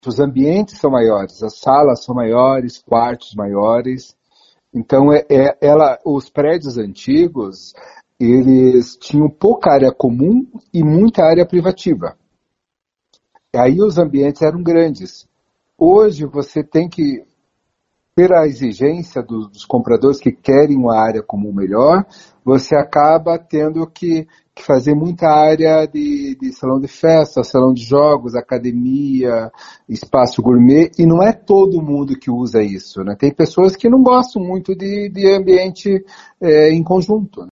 os ambientes são maiores, as salas são maiores, quartos maiores. Então, os prédios antigos, eles tinham pouca área comum e muita área privativa. Aí os ambientes eram grandes. Hoje você tem que, pela exigência dos compradores que querem uma área comum melhor, você acaba tendo que fazer muita área de salão de festa, salão de jogos, academia, espaço gourmet, e não é todo mundo que usa isso, né? Tem pessoas que não gostam muito de ambiente em conjunto.